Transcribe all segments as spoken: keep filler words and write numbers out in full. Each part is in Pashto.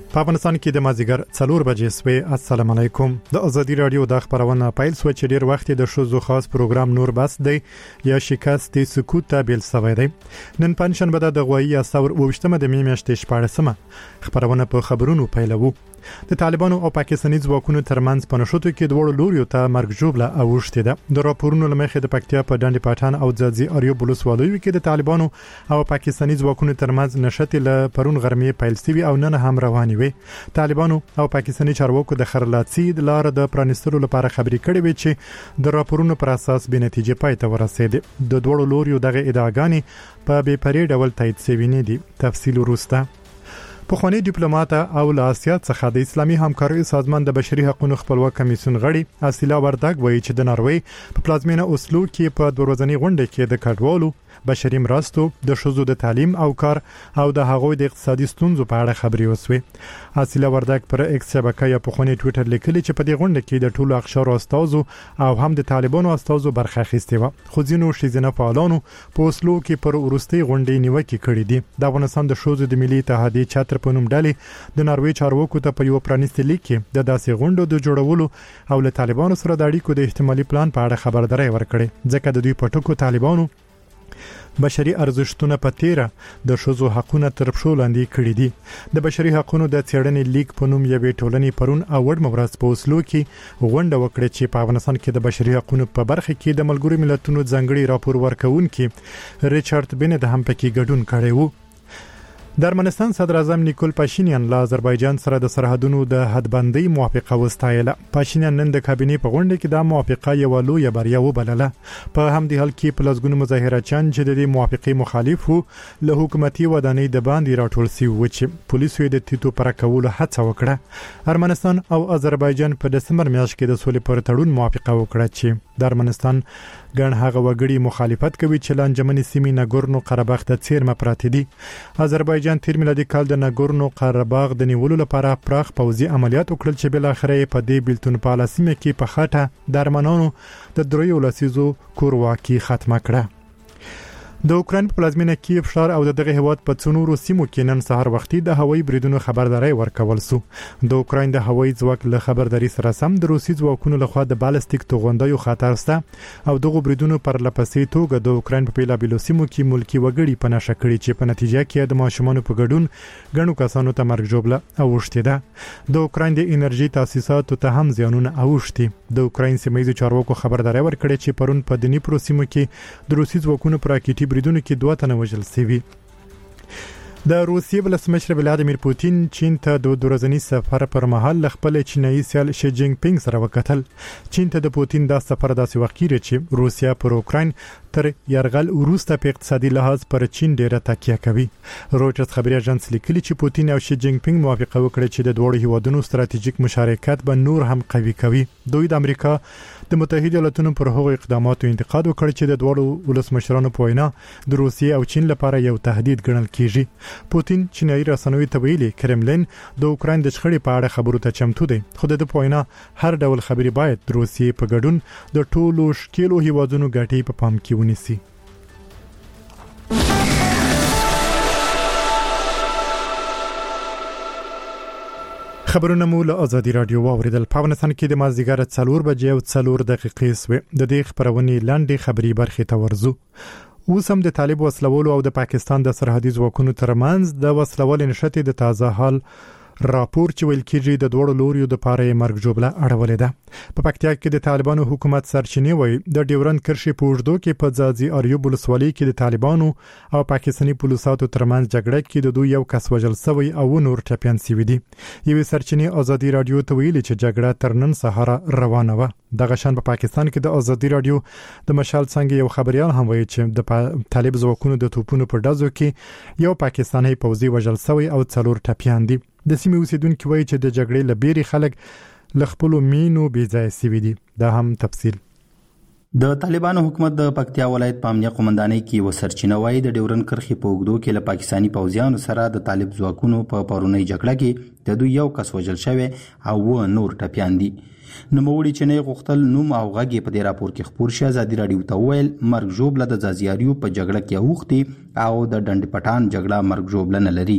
په افغانستان کې د مازیګر څلور بجې سوې. السلام علیکم. د ازادي رادیو د خبرونه پیل سو چې ډیر وخت د شوزو خاص پروګرام نور بس دی یا شکست سکوت ته بیل سوی دی. نن پنځشنبه د غوایی استور وشتمه د میاشتې شپږمه خبرونه په خبرونو پیلوو. د طالبانو او پاکستاني ځواکونو ترمنځ په نشوتو کې دوړو لوريو ته مرګ جوړه اوښته ده. د راپورونو لمخې د پکتیا په ډنډ پټان او ځاځي اریو بلوس والوي کې د طالبانو او پاکستاني ځواکونو ترمنځ نشته ل پرون غرمې پیل سوي او نن هم رواني وي. طالبانو او پاکستاني چارواکو د خرلاڅي د لار د پرانستلو لپاره خبري کړې وي چې د راپورونو پر اساس به نتیجه پای ته ورسېده. د دوړو لوريو دغه ادعاګانې په بې پرې ډول تایید شوی نه دي. تفصیل وروسته. پخوانی ډیپلوماټ او له آسیا څخه د اسلامي همکارۍ سازمان د بشري حقوقو خپلواک کمیسیون غړي اصیلا وردګ وایي چې د ناروی په پلازمینه اوسلو کې په دروازنی غونډه کې د کډوالو بشري مرستو د شوزو د تعلیم او کار او د هغوی د اقتصادي ستونزو په اړه خبري وسوي. اصیلا وردګ پر ایکس شبکه یا په خوني ټوئیټر لیکلي چې په دې غونډه کې د ټولو اقشارو استازو او هم د طالبانو استازو برخه اخیستې و. خو ځینو شیزنه فعالانو په اوسلو کې پر ورستي غونډې نیوکه کړې دي. د افغانستان د شوزو د ملي اتحادیې چتر په نوم ډلې د ناروی چارواکو ته په یو پرانیستي لیک کې د داسې غونډو د جوړولو او له طالبانو سره د اړیکو د احتمالي پلان په اړه خبرداري ورکړي. ځکه د دوی په ټکو طالبانو بشري ارزښتونه په تیره د شوزو حقوقونه تر پښو لاندې کړی دي. د بشري حقوقو د څېړنې لیک په نوم یوې ټولنې پرون اوړ مورز په اوسلو کې غونډه وکړه چې په افغانستان کې د بشري حقوقو په برخه کې د ملګرو ملتونو ځانګړي راپور ورکونکي ریچارډ بن د هم پکې ګډون کړی وو. د ارمنستان صدر اعظم نیکول پاشینیان له آذربایجان سره د سرحدونو د حدبندۍ موافقه وستایله. پاشینیان نن د کابینې په غونډه کې د موافقه یو لوی بریا وبلله. په همدې حال کې په لږګونو مظاهرچیان چې د موافقې مخالف وو له حکومتي ودانۍ د باندې راټول شوي و چې پولیسو د تیتو پر کولو هڅه وکړه. ارمنستان او آذربایجان په دسمبر میاشت کې د سولې پر تړون موافقه وکړه چې د ارمنستان ګڼ هغه وګړي مخالفت کوي چې لانجمنې سیمې ناګورنو قرهباغ ته څیرمه پراته دي. آذربایجان تیر میلادي کال د ناګورنو قرهباغ د نیولو لپاره پراخ پوځي عملیات وکړل چې بل اخر په دې بیلتون په لاسمه کې په خاطه د ارمنانو د دریو لسیزو کورواکي ختمه کړه. د اوکرين په پلازمینه کیف ښار او دغه هواد په څونورو سیمو کې نن سهار وختي د هوایي بریدونو خبرداري ورکول سو. د اوکرين د هوایي ځواک له خبرداري سره سم د روسي ځواکونو لخوا د بالستیک توغندیو خطر سته او دغه بریدونو پر لپسې توګه د اوکرين په بیلابیلو سیمو کې ملکی وګړي په نشه کړي چې په نتیجه کې د ماشومانو په ګډون غنو کسانو ته مرګ جوړه اوښته ده. د اوکرين د انرژي تاسیساتو ته هم زیانونه اوښتي. د اوکرين سیمایي چارواکو خبرداري ورکړه چې پرون په دني پروسیمو کې د روسي ځواکونو پر راکټي بریدونو کې دوه تنه وژل شوي. د روسیې ولسمشر ولادیمیر پوتین چین ته د دورزنی سفر پر مهال خپل چینایي سیال شي جینګ پینګ سره وکتل. چین ته د پوتین د سفر داسې وخت کې چې روسیا پر اوکرين تر يرغل وروسته په اقتصادي لحاظ پر چین ډیره تکیه کوي. رويټرز خبري اژانس لیکلي چې پوتین او شي جینګ پینګ موافقه وکړه چې د دوه هیوادونو ستراتیژیک مشارکت به نور هم قوي کوي. دوی د امریکا د متحده ایالاتونو پر هغو اقداماتو انتقاد وکړ چې د دوه ولسمشرانو په وینا د روسیې او چین لپاره یو تهدید ګڼل کیږي. پوتین چینایي رسنوي ته ویلي کرملین د اوکرين د شخړې په اړه خبرو ته چمتو دی. خو د په وینا هر ډول خبري باید د روسیې په ګډون د ټولو شکلو هیوادونو ګټې په پام کې ونیسي. خبرونه مو له ازادي رادیو واوریدل. په افغانستان کې د مازیګر څلور بجې او څلور دقیقې سوې. د دې خبرونې لاندې خبري برخې ته ورزو. اوس هم د طالب وسلولو او د پاکستان د سرحدي ځواکونو ترمنځ د وسلول نشته د تازه حال راپور چې ویل کېږي د دوړو لوريو د پاره مرګ جوړه اړولې ده. په پکتیا کې د طالبانو حکومت سرچینې وایي د ډیورند کرښې په وژدو کې په ځاځي اریو بلسوالۍ کې د طالبانو او پاکستاني پولیسو ترمنځ جګړه کې د دوی یو کس وژل شوی او نور ټپيان شوی دي. یوه سرچینې ازادي رادیو ته ویلي چې جګړه تر نن سهار روانه و. دغه شان په پاکستان کې د ازادي رادیو د مشال څنګه یو خبريال هم وایي چې د طالب ځواکونو د توپونو په ډزو کې یو پاکستاني پوځي وژل شوی او څلور ټپيان دي. د سیمې اوسیدونکو وایي چې د جګړې لبيري خلک لخپلو مینو بي ځای سوي دي. دا هم تفصیل. د طالبانو حکومت د پکتیا ولایت په امنیه قومندانۍ کې وسرچینه وایي د ډیورن کرخي په وګړو کې له پاکستاني پوځیانو سره د طالب ځواکونو په پرونی جګړه کې د دوی یو کس وژل شوی او و نور ټپيان دي. نوموړي چې نه غوښتل نوم او غږ په دې راپور کې خبر شي. ازادي رادیو ته ویل مرګ جوړه د ځازیاریو په جګړه کې اوختي او د ډنډ پټان جګړه مرګ جوړه نه لري.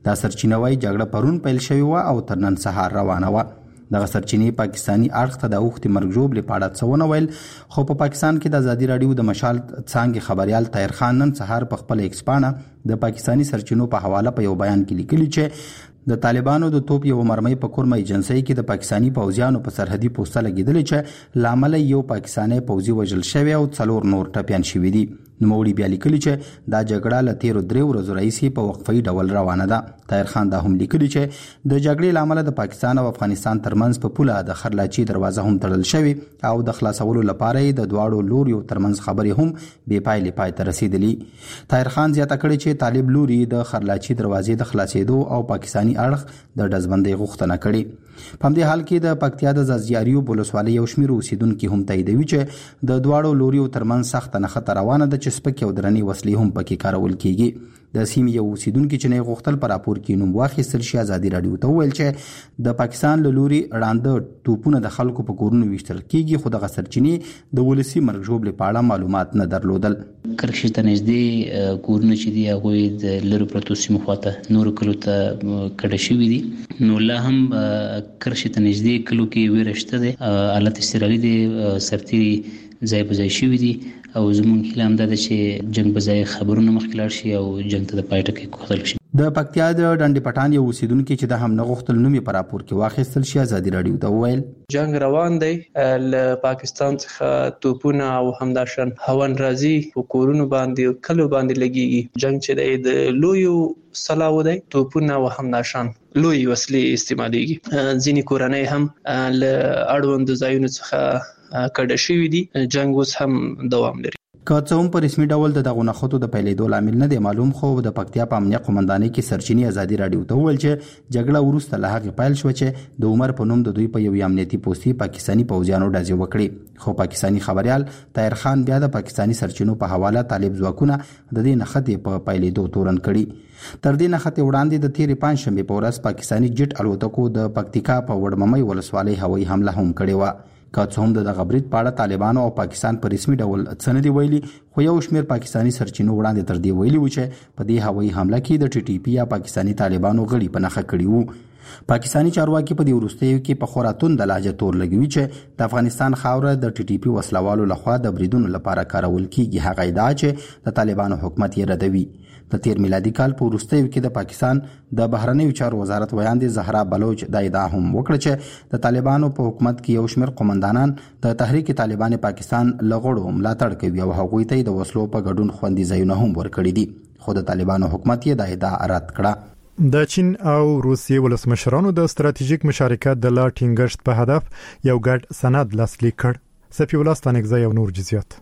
دا سرچینه وايي جګړه پرون پیل شوې و او تر نن سهار روانه و. دغه سرچینې پاکستانی اړخ ته د اوختي مرګ ژوبلې په اړه څه ونه ویل، خو په پاکستان کې د ازادي راډیو د مشال څانګې خبريال طاهر خان نن سهار په خپل ایکس پاڼه د پاکستانی سرچینو په حواله په یو بیان کې لیکلي چې د طالبانو د توپ یو مرمۍ په کورمه ایجنسۍ کې د پاکستانی پوځیانو په سرحدي پوسټه لګیدلې چې لامل یو پاکستانی پوځي وژل شوی او څلور نور ټپيان شوي دي. نوموړي بیا لیکلي چې دا جګړه له تیرو درې ورځو راهیسې په وقفي ډول روانه ده. طاهر خان دا هم لیکلي چې د جګړې لامل د پاکستان او افغانستان ترمنځ په پوله د خرلاچي دروازه هم تړل شوی او د خلاصولو لپاره د دواړو لوريو ترمنځ خبرې هم بې پایلې پای ته رسیدلې. طاهر خان زیاته کړې چې طالب لوري د خرلاچي دروازې د خلاصېدو او پاکستانی اړخ د ډزبندۍ غوښتنه کړې. په همدې حال کې د پکتیا د زازیاریو ولسوالۍ یو شمېر اوسیدونکي هم تاییدوي چې د دواړو لوريو ترمنځ سخت نښته روانه ده چې سپکې او درنې وسلې هم پکې کارول کیږي. د سیمې یو اوسیدونکي چې نه غوښتل پر راپور کې نوم واخیستل شي ازادي راډیو ته وویل چې د پاکستان له لوري وړاندې توپونه د خلکو په کورونو ویشتل کیږي، خو دغه سرچینې د ولسي مرګ ژوبلې په اړه معلومات نه درلودل. کرکشي ته نږدې کورونه چې دي هغوی د لرو پرتو سیمو خواته نورو کلو ته کډه شوي دي، نو لا هم کرکشي ته نږدې کلو کې ویره شته دی، حالت اضطراري دی، سرتیري ځای په ځای شوي دي او زموږ هیله هم دا ده چې جنګ په ځای خبرونه مخکې لاړ شي او جنګ ته د پای ټکی کېښودل شي. د پکتیا د ډنډې پټان یو اوسیدونکي چې د هم نه غوښتل نوم یې په راپور کې واخیستل شي ازادي راډیو ته وویل جنگ روان دی، له پاکستان څخه توپونه او همداشان هوان راځي په کورونو باندې کلو باندې لګيږي. جنگ چې دی د لویو سلاو دی، توپونه او همداشان لوی وسلې استعمالېږي. ځینې کورنۍ هم له اړوند ځایونو څخه کډه شوي دي. جنگ اوس هم دوام لري. که څه هم په رسمي ډول د دغو نښتو د پیلېدو لامل نه دی معلوم، خو د پکتیا په امنیه قومندانۍ کې سرچینې ازادي راډیو ته وویل چې جګړه وروسته له هغې پیل شوه چې د عمر په نوم د دوی په یو امنیتي پوستې پاکستاني پوځیانو ډزې وکړې. خو پاکستاني خبريال طاهر خان بیا د پاکستاني سرچینو په حواله طالب ځواکونه د دې نښتې په پیلېدو تورن کړي. تر دې نښتې وړاندې د تیرې پنجشنبې په ورځ پاکستاني جټ الوتکو د پکتیکا په وړممۍ ولسوالۍ هوایي حمله هم کړې وه. که څه هم د دغه برید په اړه طالبانو او پاکستان په رسمي ډول څه نه دي ویلي، خو یو شمېر پاکستاني سرچینو وړاندې تر دې ویلي و چې په دې هوایي حمله کې د ټي ټي پي یا پاکستاني طالبانو غړي په نښه کړي وو. پاکستاني چارواکي په دې وروستیو کې په خورا توند لهجه تور لګوي چې د افغانستان خاوره د ټي ټي پي وسلوالو لخوا د بریدونو لپاره کارول کیږي. هغه ادعا چې د طالبانو حکومت یې ردوي. د تیر میلادي کال په وروستیو کې د پاکستان د بهرنیو چارو وزارت ویاندې زهرا بلوچ دا ادعا هم وکړه چې د طالبانو په حکومت کې یو شمېر قومندانان د تحریک طالبان پاکستان له غړو ملاتړ کوي او هغوی ته د وسلو په ګډون خوندي ځایونه هم ورکړي دي، خو د طالبانو حکومت یې دا ادعا رد کړه. د چین او روسیې ولسمشرانو د ستراتیژیک مشارکت د لا ټینګښت په هدف یو ګډ سند لاسلیک کړ. سفی الله ستانکزی او نور جزئیات.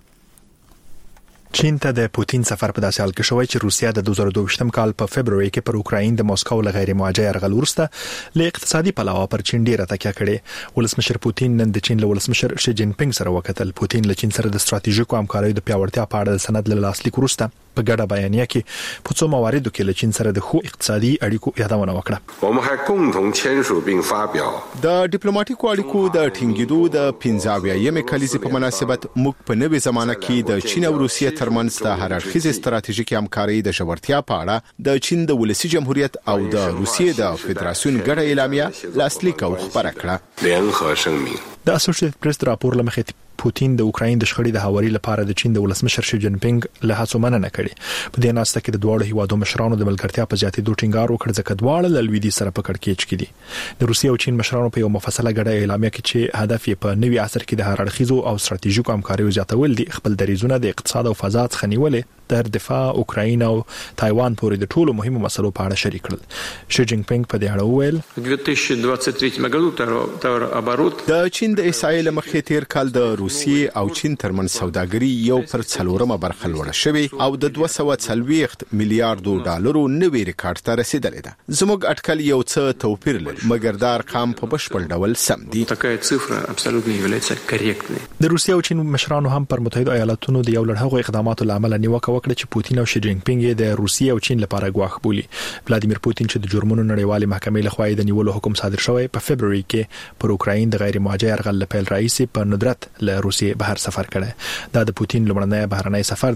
چین ته د پوتین سفر په داسې حال کې شوی چې روسیا د دوه زره دوه ویشتم کال په فبرवरी کې پر اوکراین د موسکو له غیر موجه یرغل وروسته له اقتصادي پلوه پر چین ډیره تکیه کړې. ولسمشر پوتین نن د چین له ولسمشر شي جین پینګ سره وکتل. پوتین له چین سره د ستراتیژیکو همکاریو د پیاوړتیا په اړه د سند له لاسلیک وروسته په ګډه بیانیه کې په څو مواردو کې له چین سره د خو اقتصادي اړیکو یادونه وکړه. د ډیپلوماټیکو اړیکو د ټینګېدو د پنځه اویایم کلیزې په مناسبت موږ په نوې زمانه کې د چین او روسیې ترمنځ د هر اړخیزې ستراتیژیکي همکارۍ د ژورتیا په اړه د چین د ولسي جمهوریت او د روسیې د فدراسیون ګډه اعلامیه لاسلیک او خپره کړه. د اسوسییټډ پریس راپور لمخې پوتین د اوکراین د شخړې د هواري لپاره د چین د ولسمشر شي جین پینګ له هڅو مننه کړې. په دې ناسته کې د دوه هیوادو مشرانو د ملګرتیا په زیاتېدو ټینګار وکړ ځکه دواړه له لویدي سره په کړکېچ کې دي. د روسیې او چین مشرانو په یو مفصله ګډه اعلامیه کې چې هدف یې په نوي عصر کې د هر اړخیزو او ستراتیژیکو همکاریو زیاتول دي، خپل دریځونه د اقتصاد او فضا څخه نیولې در دفاع، اوکراین او تایوان پورې د ټولو مهمو مسلو په اړه شریک کړل. شي جین پینګ په دې اړه وویل د چین د اسرائیل مخې تیر کال د روسیې او چین ترمن سوداګري یو پر څلورمه برخه لوړه شوې او د دوه سوه څلوېښت میلیارډو ډالرو نوې ریکارډ ته رسیدلې ده. زموږ اټکل یو څه توپیر لري، مګر دا ارقام په بشپړ ډول سم دي. د روسیې او چین مشرانو هم پر متحده ایالاتونو د یو لړ هغو اقداماتو لامل نیوکه وکړه چې پوتین او شي جین پینګ د روسیې او چین لپاره ګواښ بولي. ولادیمیر پوتین چې د جرمونو نړیوالې محکمې لخوا د نیولو حکم صادر شوی په فبرवरी کې پر اوکراین د غیر موجه یرغل لپاره رئیس په ندرت له روسیې بهر سفر کړی. دا د پوتین لومړنی بهرنی سفر